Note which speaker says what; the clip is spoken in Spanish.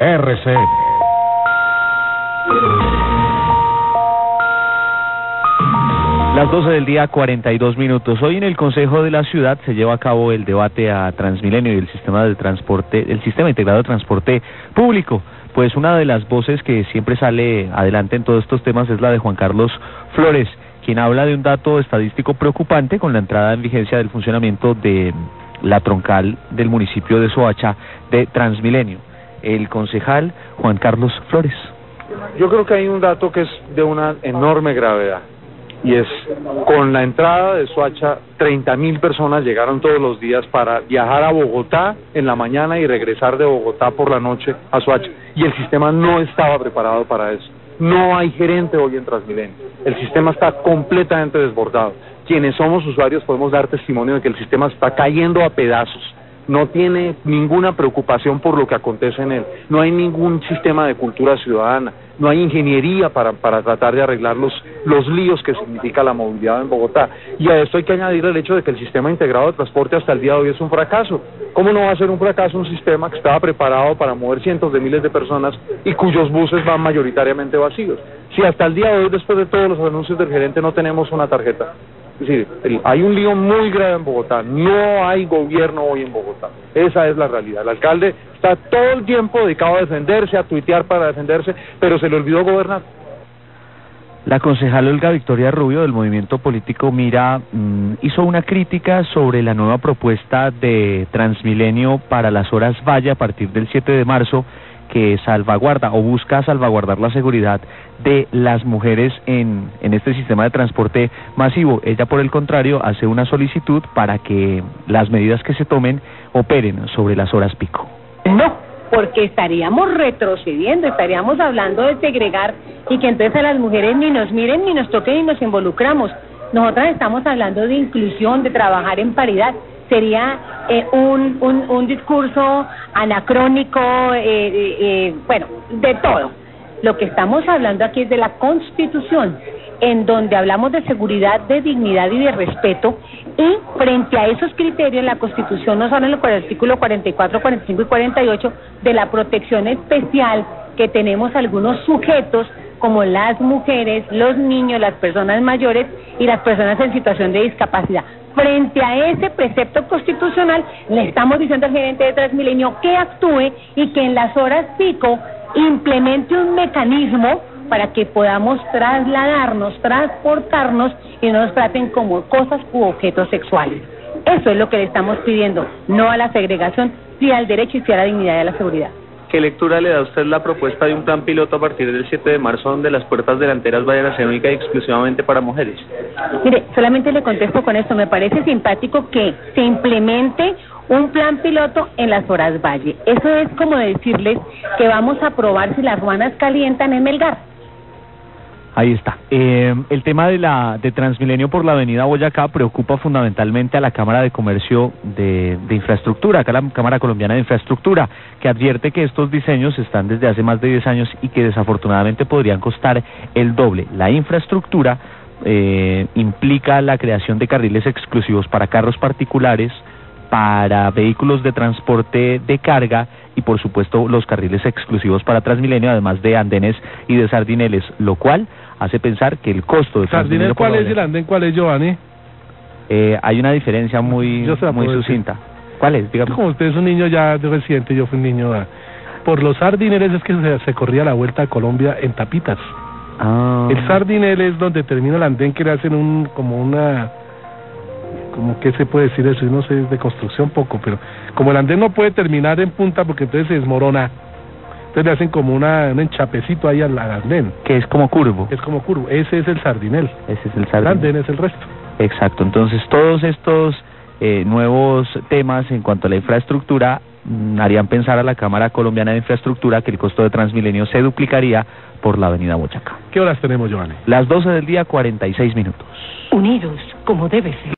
Speaker 1: RCN.
Speaker 2: Las 12 del día, 42 minutos. Hoy en el Consejo de la Ciudad se lleva a cabo el debate a Transmilenio y el sistema de transporte, el sistema integrado de transporte público. Pues una de las voces que siempre sale adelante en todos estos temas es la de Juan Carlos Flores, quien habla de un dato estadístico preocupante con la entrada en vigencia del funcionamiento de la troncal del municipio de Soacha de Transmilenio. El concejal Juan Carlos Flores.
Speaker 3: Yo creo que hay un dato que es de una enorme gravedad, y es, con la entrada de Soacha, 30.000 personas llegaron todos los días para viajar a Bogotá en la mañana y regresar de Bogotá por la noche a Soacha, y el sistema no estaba preparado para eso. No hay gerente hoy en Transmilenio, el sistema está completamente desbordado. Quienes somos usuarios podemos dar testimonio de que el sistema está cayendo a pedazos. No tiene ninguna preocupación por lo que acontece en él, no hay ningún sistema de cultura ciudadana, no hay ingeniería para tratar de arreglar los líos que significa la movilidad en Bogotá. Y a esto hay que añadir el hecho de que el sistema integrado de transporte hasta el día de hoy es un fracaso. ¿Cómo no va a ser un fracaso un sistema que estaba preparado para mover cientos de miles de personas y cuyos buses van mayoritariamente vacíos? Si hasta el día de hoy, después de todos los anuncios del gerente, no tenemos una tarjeta. Es decir, hay un lío muy grave en Bogotá, no hay gobierno hoy en Bogotá, esa es la realidad. El alcalde está todo el tiempo dedicado a defenderse, a tuitear para defenderse, pero se le olvidó gobernar.
Speaker 2: La concejal Olga Victoria Rubio del movimiento político Mira hizo una crítica sobre la nueva propuesta de Transmilenio para las horas valle a partir del 7 de marzo, que salvaguarda o busca salvaguardar la seguridad de las mujeres en este sistema de transporte masivo. Ella, por el contrario, hace una solicitud para que las medidas que se tomen operen sobre las horas pico.
Speaker 4: No, porque estaríamos retrocediendo, estaríamos hablando de segregar y que entonces a las mujeres ni nos miren, ni nos toquen, ni nos involucramos. Nosotras estamos hablando de inclusión, de trabajar en paridad. Sería un discurso anacrónico, bueno, de todo. Lo que estamos hablando aquí es de la Constitución, en donde hablamos de seguridad, de dignidad y de respeto, y frente a esos criterios la Constitución nos habla en el artículo 44, 45 y 48 de la protección especial que tenemos algunos sujetos como las mujeres, los niños, las personas mayores y las personas en situación de discapacidad. Frente a ese precepto constitucional, le estamos diciendo al gerente de Transmilenio que actúe y que en las horas pico implemente un mecanismo para que podamos trasladarnos, transportarnos y no nos traten como cosas u objetos sexuales. Eso es lo que le estamos pidiendo, no a la segregación, sí al derecho y sí a la dignidad y a la seguridad.
Speaker 5: ¿Qué lectura le da a usted la propuesta de un plan piloto a partir del 7 de marzo donde las puertas delanteras vayan a ser única y exclusivamente para mujeres?
Speaker 4: Mire, solamente le contesto con esto. Me parece simpático que se implemente un plan piloto en las horas valle. Eso es como decirles que vamos a probar si las ruanas calientan en Melgar.
Speaker 2: Ahí está. El tema de Transmilenio por la avenida Boyacá preocupa fundamentalmente a la Cámara de Comercio de Infraestructura, acá la Cámara Colombiana de Infraestructura, que advierte que estos diseños están desde hace más de 10 años y que desafortunadamente podrían costar el doble. La infraestructura implica la creación de carriles exclusivos para carros particulares, para vehículos de transporte de carga y por supuesto los carriles exclusivos para Transmilenio, además de andenes y de sardineles, lo cual hace pensar que el costo de Transmilenio...
Speaker 1: ¿Cuál es el andén? ¿Cuál es, Giovanni?
Speaker 2: Hay una diferencia muy sucinta. ¿Cuál es? Dígame.
Speaker 1: Como usted es un niño ya reciente, yo fui un niño... Por los sardineles es que se corría la Vuelta a Colombia en tapitas. El sardinel es donde termina el andén, que le hacen como que se puede decir eso, no sé, es de construcción poco, pero como el andén no puede terminar en punta porque entonces se desmorona, entonces le hacen como un enchapecito ahí al andén.
Speaker 2: Que es como curvo.
Speaker 1: Es como curvo, ese es el sardinel.
Speaker 2: Ese es el sardinel.
Speaker 1: El andén es el resto.
Speaker 2: Exacto, entonces todos estos nuevos temas en cuanto a la infraestructura harían pensar a la Cámara Colombiana de Infraestructura que el costo de Transmilenio se duplicaría por la avenida Boyacá.
Speaker 1: ¿Qué horas tenemos, Giovanni?
Speaker 2: Las 12 del día, 46 minutos.
Speaker 4: Unidos, como debe ser.